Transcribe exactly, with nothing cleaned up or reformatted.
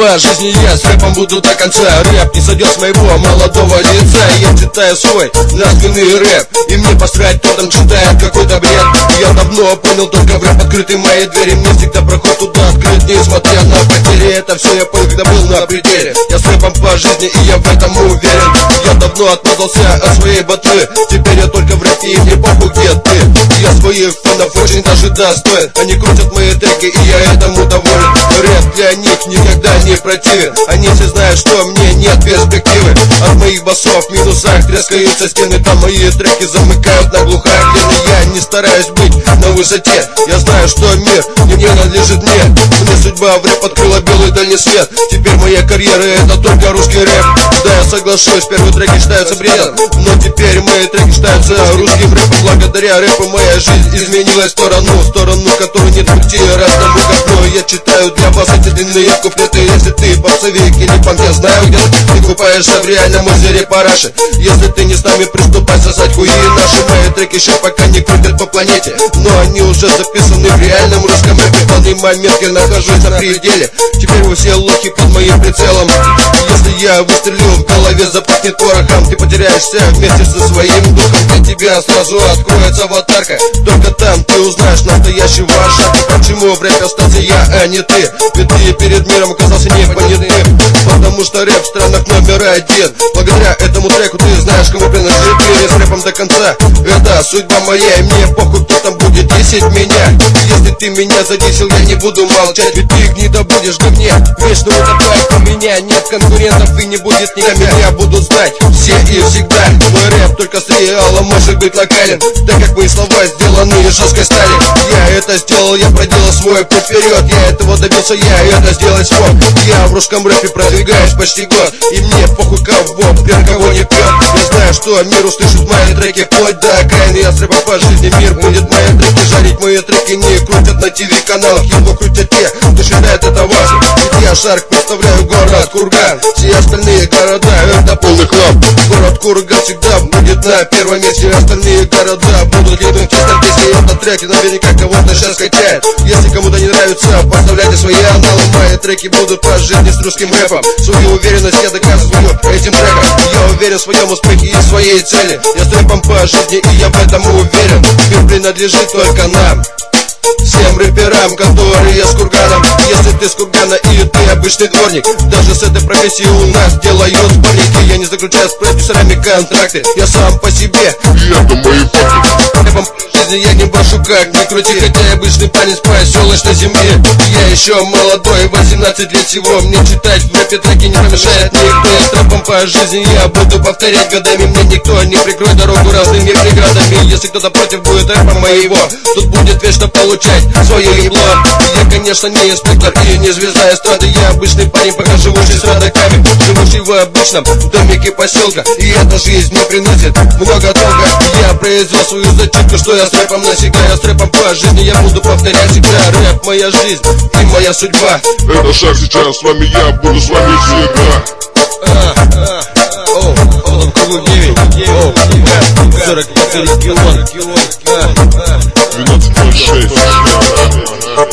по жизни я с рэпом буду до конца. Рэп не сойдет с моего молодого лица. Я читаю свой названный рэп, и мне посрать, кто там читает какой-то бред. Я давно понял, только в рэп открыты мои двери. Мне всегда проход туда открыт, несмотря на потери. Это все я понял, когда был на пределе. Я с рэпом по жизни, и я в этом уверен. Я давно отмазался от своей ботвы. Теперь я только в рэпе, и мне похуй, где ты. Я своих фанов очень даже достоин. Они крутят мои треки, и я этому доволен. Рэп для них никогда не противен. Они все знают, что мне нет перспективы. От моих басов в минусах трескаются стены. Там мои треки замыкают на глухая длины. Я не стараюсь быть на высоте. Я знаю, что мир не принадлежит мне. Мне судьба в рэп открыла белый дальний свет. Теперь моя карьера это только русский рэп. Да, я соглашусь, первые треки считаются бредом, но теперь мои треки считаются русским рэпом. Благодаря рэпу моя жизнь изменилась в сторону, в сторону, которую нет пути разному говну. Я читаю для вас эти длинные куплеты. Если ты попсовик или панк, я знаю, где ты купаешься в реальном озере параши. Если ты не с нами, приступай сосать хуи наши. Мои треки еще пока не крутят по планете, но они уже записаны в реальном русском рэпе. В данный момент я нахожусь на пределе. Теперь вы все лохи под моим прицелом. Если я выстрелю, в голове запахнет порохом. Ты потеряешься вместе со своим духом. Для тебя сразу откроется аватарка. Только там ты узнаешь настоящего шага. Почему в рэпе остался я, а не ты? Ведь ты перед миром оказался непонятым. Потому что рэп в странах номер один. Благодаря этому треку ты знаешь, кому принадлежит мир. С рэпом до конца, это судьба моя. И мне похуй, кто там будет десять меня. Если ты меня задесил, я не буду молчать. Ведь ты гнида будешь ко мне вечно утопать. У меня нет конкурентов и не будет никогда. Меня будут знать все и всегда. Мой рэп только с реалом может быть локален, так как мои слова сделаны из жесткой стали. Я это сделал, я проделал свой путь вперед. Я этого добился, я это сделать смог. Я в русском рэпе продвигаюсь почти год, и мне похуй кого, пьян кого не пьет. Я знаю, что мир услышит мои треки вплоть до окраины. Я с рэпом по жизни, мир будет мои треки жарить. Мои треки не крутят на ТВ-каналах, его крутят те, кто считает это важным. Ведь я шарк, представляю город Курган. Все остальные города это полный хлам. Город Курган всегда будет на первом месте. Остальные города будут либо чисто. Если этот трек наверняка кого-то сейчас качает. Если кому-то не нравится, поставляйте свои аналы. Мои треки будут по жизни с русским рэпом. Свою уверенность я доказываю этим треком. Я уверен в своем успехе и в своей цели. Я с рэпом по жизни, и я в этом уверен. Мир принадлежит только нам, всем рэперам, которые с Курганом. Если ты с Кургана и ты обычный дворник, даже с этой профессией у нас делают сборники. Я не заключаю с продюсерами контракты, я сам по себе, и это мои факты. Рэпом в жизни я не брошу как ни крути. Хотя я обычный парень с поселочной земли. Я еще молодой, восемнадцать лет всего. Мне читать в рэпе треки не помешает никто. Я с рэпом по жизни я буду повторять годами. Мне никто не прикроет дорогу разными преградами. Если кто-то против будет рэпа моего, тут будет вечно получать свое ебло. Я, конечно, не инспектор и не звезда эстрады. Я обычный парень, пока живущий с родаками, живущий в обычном домике поселка. И эта жизнь не приносит много толка. Я произвел свою зачитку, что я с рэпом навсегда. Я с рэпом по жизни, я буду повторять всегда. Рэп моя жизнь и моя судьба. Это шаг сейчас с вами, я буду с вами всегда. О, о, кругу девять, сорок четыре кило, двенадцать ноль шесть.